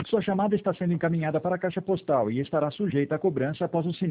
Sua chamada está sendo encaminhada para a caixa postal e estará sujeita a cobrança após o sinal.